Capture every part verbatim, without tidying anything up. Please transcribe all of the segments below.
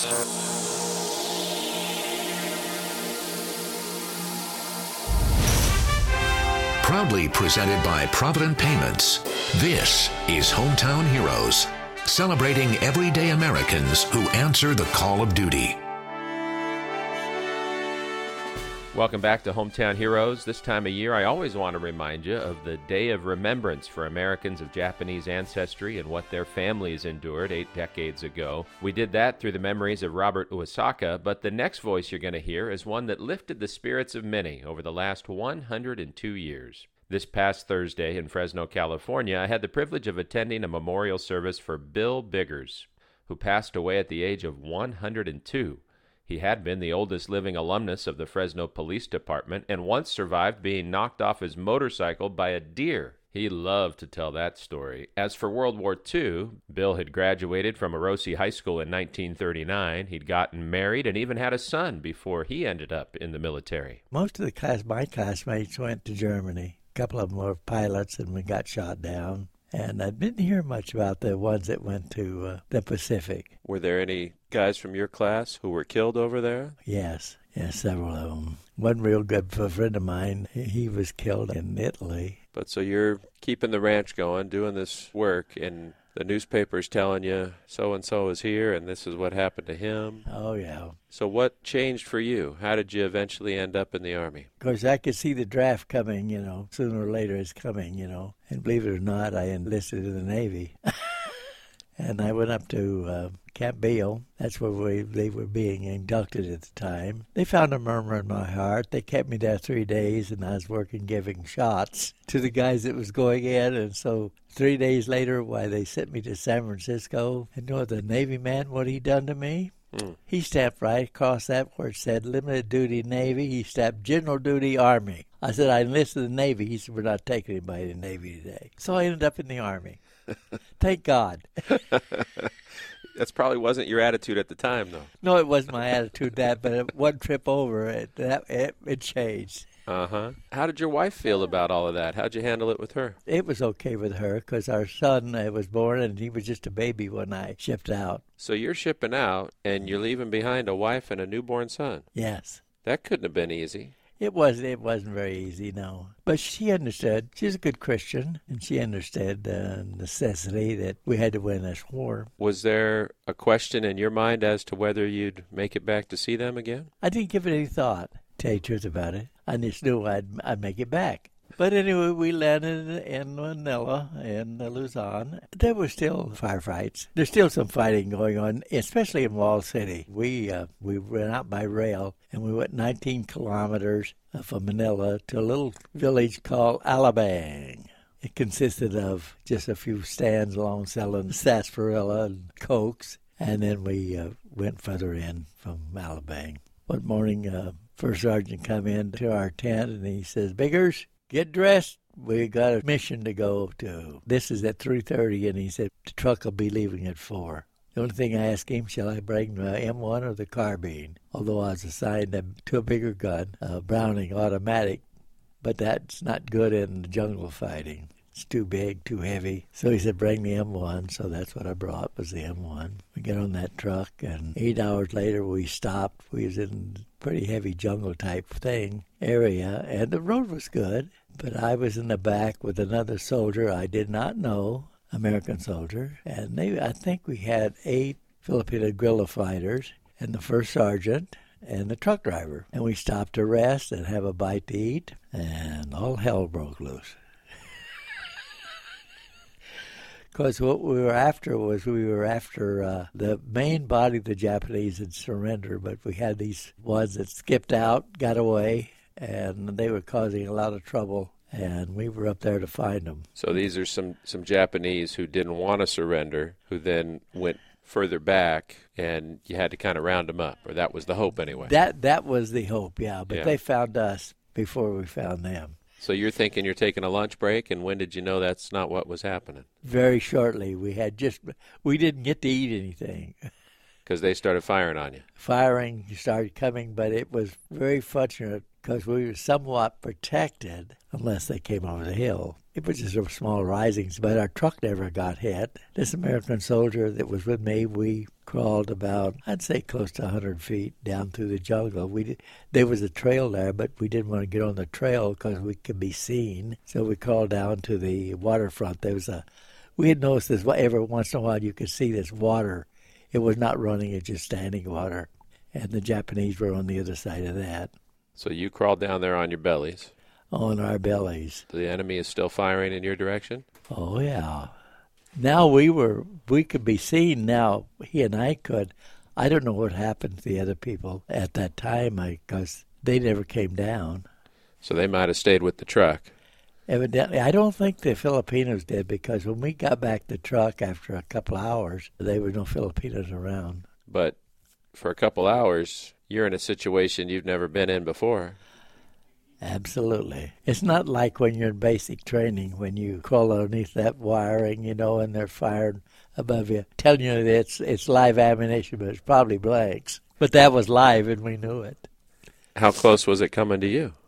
Proudly presented by Provident Payments, this is Hometown Heroes, celebrating everyday Americans who answer the call of duty. Welcome back to Hometown Heroes. This time of year, I always want to remind you of the Day of Remembrance for Americans of Japanese ancestry and what their families endured eight decades ago. We did that through the memories of Robert Uesaka, but the next voice you're going to hear is one that lifted the spirits of many over the last one hundred two years. This past Thursday in Fresno, California, I had the privilege of attending a memorial service for Bill Biggers, who passed away at the age of one hundred two. He had been the oldest living alumnus of the Fresno Police Department and once survived being knocked off his motorcycle by a deer. He loved to tell that story. As for World War Two, Bill had graduated from Orosi High School in nineteen thirty-nine. He'd gotten married and even had a son before he ended up in the military. Most of the class, my classmates went to Germany. A couple of them were pilots and we got shot down. And I didn't hear much about the ones that went to uh, the Pacific. Were there any guys from your class who were killed over there? Yes, yes, several of them. One real good friend of mine, he was killed in Italy. But so you're keeping the ranch going, doing this work, and the newspaper's telling you so-and-so is here and this is what happened to him. Oh, yeah. So what changed for you? How did you eventually end up in the Army? Of course, I could see the draft coming, you know. Sooner or later it's coming, you know. And believe it or not, I enlisted in the Navy. And I went up to uh, Camp Beale. That's where we, they were being inducted at the time. They found a murmur in my heart. They kept me there three days, and I was working giving shots to the guys that was going in. And so three days later, why, they sent me to San Francisco. And you know the Navy man, what he done to me? Mm. He stepped right across that where it said limited duty Navy. He stepped general duty Army. I said, I enlisted in the Navy. He said, we're not taking anybody in the Navy today. So I ended up in the Army. Thank God. That probably wasn't your attitude at the time, though. No, it wasn't my attitude that, but one trip over, it, that, it, it changed. Uh-huh. How did your wife feel about all of that? How'd you handle it with her? It was okay with her because our son uh, was born, and he was just a baby when I shipped out. So you're shipping out, and you're leaving behind a wife and a newborn son. Yes. That couldn't have been easy. It wasn't, it wasn't very easy, no. But she understood. She's a good Christian, and she understood the necessity that we had to win this war. Was there a question in your mind as to whether you'd make it back to see them again? I didn't give it any thought, to tell you the truth about it. I just knew I'd, I'd make it back. But anyway, we landed in Manila, in Luzon. There were still firefights. There's still some fighting going on, especially in Wall City. We uh, we went out by rail, and we went nineteen kilometers from Manila to a little village called Alabang. It consisted of just a few stands along selling sarsaparilla and cokes, and then we uh, went further in from Alabang. One morning, uh, First Sergeant come in to our tent, and he says, Biggers, get dressed. We got a mission to go to. This is at three thirty, and he said, the truck will be leaving at four. The only thing I asked him, shall I bring the M one or the carbine? Although I was assigned to a bigger gun, a Browning automatic, but that's not good in jungle fighting. It's too big, too heavy. So he said, bring the M one, so that's what I brought was the M one. We get on that truck, and eight hours later we stopped. We was in pretty heavy jungle-type thing, area, and the road was good. But I was in the back with another soldier I did not know, American soldier, and they, I think we had eight Filipino guerrilla fighters, and the first sergeant, and the truck driver. And we stopped to rest and have a bite to eat, and all hell broke loose. Because what we were after was we were after uh, the main body of the Japanese had surrendered, but we had these ones that skipped out, got away, and they were causing a lot of trouble, and we were up there to find them. So these are some, some Japanese who didn't want to surrender, who then went further back, and you had to kind of round them up, or that was the hope anyway. That that was the hope, yeah, but yeah. They found us before we found them. So you're thinking you're taking a lunch break, and when did you know that's not what was happening? Very shortly. We had just, we didn't get to eat anything. Because they started firing on you. Firing started coming, but it was very fortunate because we were somewhat protected unless they came over the hill. It was just a small risings, but our truck never got hit. This American soldier that was with me, we crawled about, I'd say close to one hundred feet down through the jungle. We did, there was a trail there, but we didn't want to get on the trail because we could be seen. So we crawled down to the waterfront. There was a, we had noticed this every once in a while you could see this water. It was not running, it was just standing water. And the Japanese were on the other side of that. So you crawled down there on your bellies. On our bellies. The enemy is still firing in your direction? Oh, yeah. Now we were, we could be seen now. He and I could. I don't know what happened to the other people at that time because they never came down. So they might have stayed with the truck. Evidently, I don't think the Filipinos did because when we got back the truck after a couple hours, there were no Filipinos around. But for a couple hours, you're in a situation you've never been in before. Absolutely. It's not like when you're in basic training, when you crawl underneath that wiring, you know, and they're firing above you, telling you that it's, it's live ammunition, but it's probably blanks. But that was live, and we knew it. How close was it coming to you?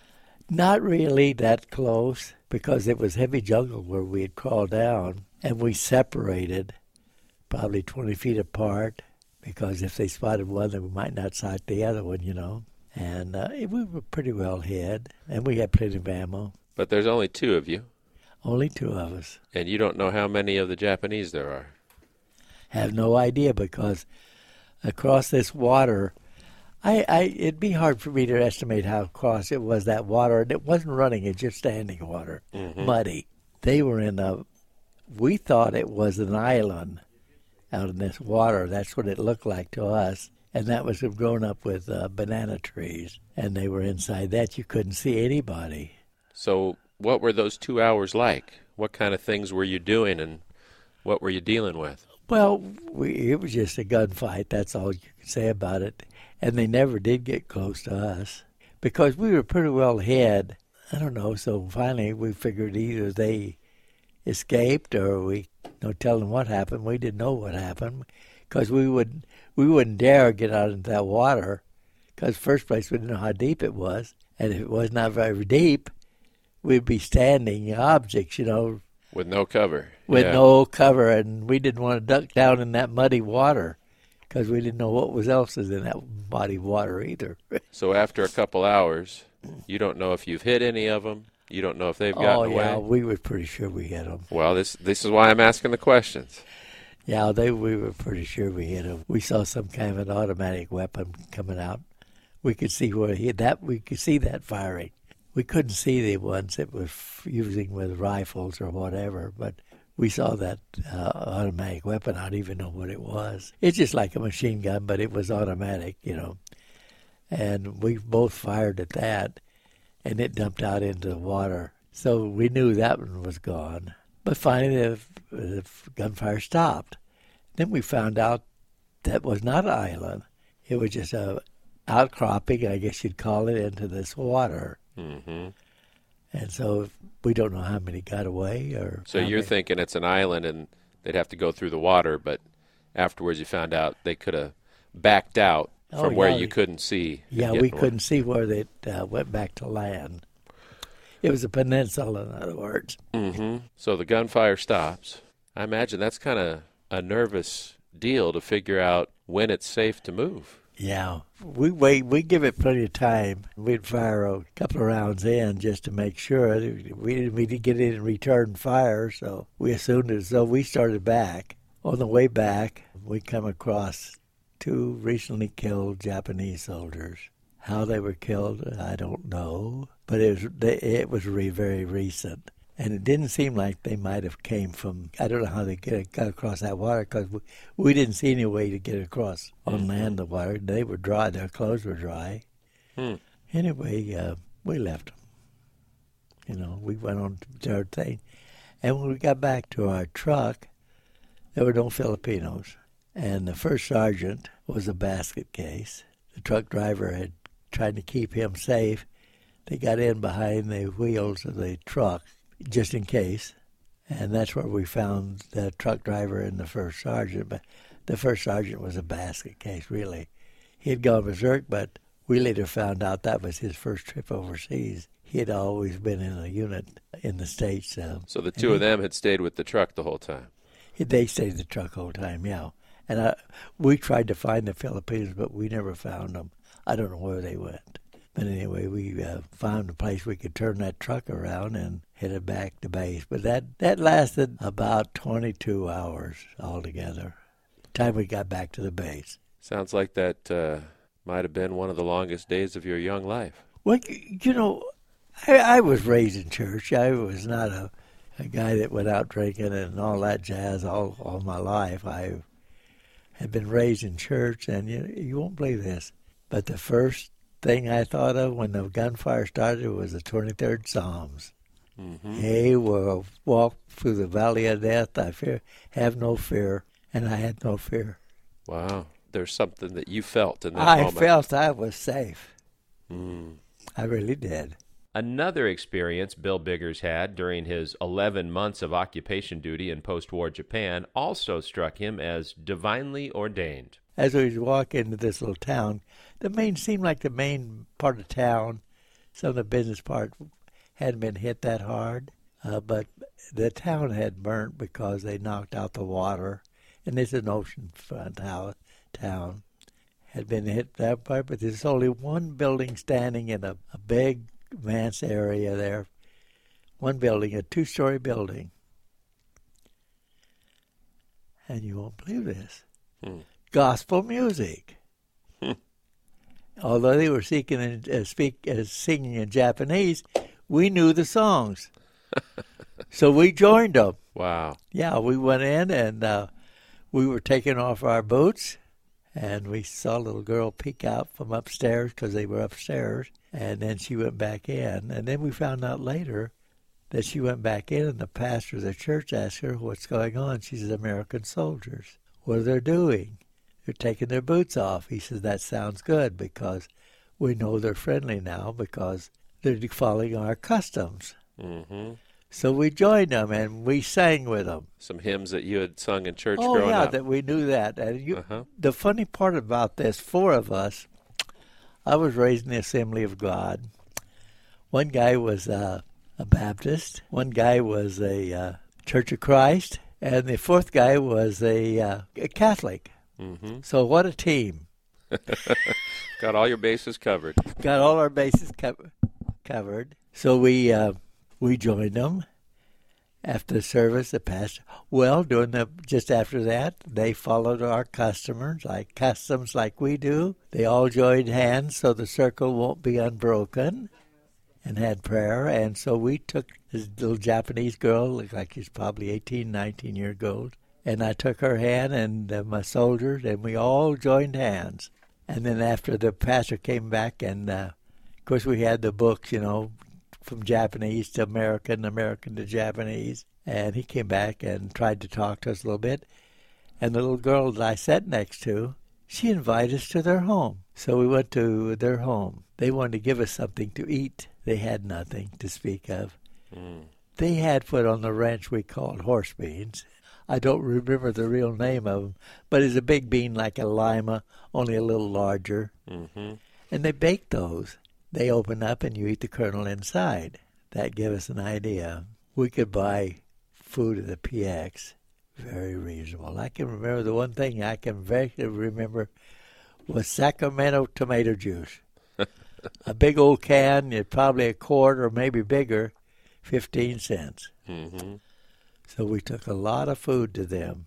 Not really that close, because it was heavy jungle where we had crawled down, and we separated probably twenty feet apart, because if they spotted one, they might not sight the other one, you know. And uh, we were pretty well hid, and we had plenty of ammo. But there's only two of you. Only two of us. And you don't know how many of the Japanese there are. Have no idea, because across this water, I, I it'd be hard for me to estimate how across it was, that water. And it wasn't running, it's just standing water, mm-hmm. muddy. They were in a, we thought it was an island out in this water. That's what it looked like to us. And that was grown up with uh, banana trees. And they were inside that. You couldn't see anybody. So what were those two hours like? What kind of things were you doing, and what were you dealing with? Well, we, it was just a gunfight. That's all you can say about it. And they never did get close to us because we were pretty well hid. I don't know. So finally we figured either they escaped or we no telling what happened. We didn't know what happened because we would we wouldn't dare get out into that water because first place we didn't know how deep it was, and if it was not very deep, we'd be standing objects, you know, with no cover. With yeah. no cover, and we didn't want to duck down in that muddy water because we didn't know what was else was in that muddy water either. So after a couple hours, you don't know if you've hit any of them. You don't know if they've gotten oh, away. yeah, we were pretty sure we hit them. Well, this this is why I'm asking the questions. Yeah, they we were pretty sure we hit them. We saw some kind of an automatic weapon coming out. We could see where he that we could see that firing. We couldn't see the ones that were using with rifles or whatever, but we saw that uh, automatic weapon. I don't even know what it was. It's just like a machine gun, but it was automatic, you know. And we both fired at that, and it dumped out into the water. So we knew that one was gone. But finally, the, the gunfire stopped. Then we found out that was not an island. It was just a outcropping, I guess you'd call it, into this water. Mm-hmm. And so we don't know how many got away. Or So you're many. thinking it's an island and they'd have to go through the water, but afterwards you found out they could have backed out from oh, yeah, where you couldn't see. Yeah, we couldn't see where they uh, went back to land. It was a peninsula, in other words. Mm-hmm. So the gunfire stops. I imagine that's kind of a nervous deal to figure out when it's safe to move. Yeah, we wait. We give it plenty of time. We'd fire a couple of rounds in just to make sure. We didn't, we didn't get in return fire, so we assumed it. So we started back. On the way back, we come across two recently killed Japanese soldiers. How they were killed, I don't know, but it was it was re, very recent. And it didn't seem like they might have came from, I don't know how they get, got across that water, because we, we didn't see any way to get across on mm-hmm. land the water. They were dry. Their clothes were dry. Hmm. Anyway, uh, we left them. You know, we went on to our thing. And when we got back to our truck, there were no Filipinos. And the first sergeant was a basket case. The truck driver had tried to keep him safe. They got in behind the wheels of the truck, just in case. And that's where we found the truck driver and the first sergeant. But the first sergeant was a basket case, really. He had gone berserk, but we later found out that was his first trip overseas. He had always been in a unit in the States. Um, so the two of them had stayed with the truck the whole time? They stayed in the truck the whole time, yeah. And I, we tried to find the Filipinos, but we never found them. I don't know where they went. But anyway, we uh, found a place we could turn that truck around and headed back to base. But that, that lasted about twenty-two hours altogether, time we got back to the base. Sounds like that uh, might have been one of the longest days of your young life. Well, you know, I, I was raised in church. I was not a, a guy that went out drinking and all that jazz all, all my life. I had been raised in church, and you, you won't believe this, but the first thing I thought of when the gunfire started was the twenty-third Psalms. Mm-hmm. Hey, will walk through the valley of death. I fear, have no fear, and I had no fear. Wow. There's something that you felt in that I moment. I felt I was safe. Mm. I really did. Another experience Bill Biggers had during his eleven months of occupation duty in post-war Japan also struck him as divinely ordained. As we walk into this little town, the main seemed like the main part of town, some of the business part hadn't been hit that hard, uh, but the town had burnt because they knocked out the water, and it's an oceanfront town. town had been hit that part, but there's only one building standing in a, a big manse area there. One building, a two-story building. And you won't believe this. Hmm. Gospel music. Hmm. Although they were seeking and uh, speak, uh, singing in Japanese, we knew the songs. So we joined them. Wow. Yeah, we went in and uh, we were taking off our boots. And we saw a little girl peek out from upstairs because they were upstairs. And then she went back in. And then we found out later that she went back in, and the pastor of the church asked her what's going on. She says, American soldiers. What are they doing? They're taking their boots off. He says, that sounds good because we know they're friendly now because they're following our customs. Mm-hmm. So we joined them, and we sang with them. Some hymns that you had sung in church oh, growing yeah, up. that we knew that. And you, uh-huh. The funny part about this, four of us, I was raised in the Assembly of God. One guy was uh, a Baptist. One guy was a uh, Church of Christ. And the fourth guy was a, uh, a Catholic. Mm-hmm. So what a team. Got all your bases covered. Got all our bases co- covered. So we... Uh, We joined them after the service. The pastor, well, during the just after that, they followed our customers, like customs, like we do. They all joined hands so the circle won't be unbroken, and had prayer. And so we took this little Japanese girl, looked like she's probably eighteen, nineteen years old, and I took her hand and uh, my soldiers, and we all joined hands. And then after the pastor came back, and uh, of course we had the books, you know, from Japanese to American, American to Japanese. And he came back and tried to talk to us a little bit. And the little girl that I sat next to, she invited us to their home. So we went to their home. They wanted to give us something to eat. They had nothing to speak of. Mm. They had put on the ranch we called horse beans. I don't remember the real name of them, but it's a big bean like a lima, only a little larger. Mm-hmm. And they baked those. They open up and you eat the kernel inside. That gave us an idea. We could buy food at the P X, very reasonable. I can remember the one thing I can very remember was Sacramento tomato juice. A big old can, probably a quart or maybe bigger, fifteen cents. Mm-hmm. So we took a lot of food to them.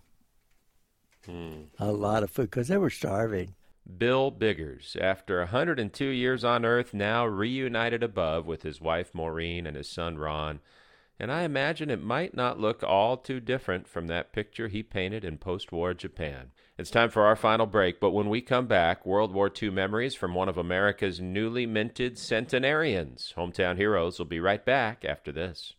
Mm. A lot of food, because they were starving. Bill Biggers, after one hundred two years on Earth, now reunited above with his wife Maureen and his son Ron. And I imagine it might not look all too different from that picture he painted in post-war Japan. It's time for our final break, but when we come back, World War Two memories from one of America's newly minted centenarians. Hometown Heroes will be right back after this.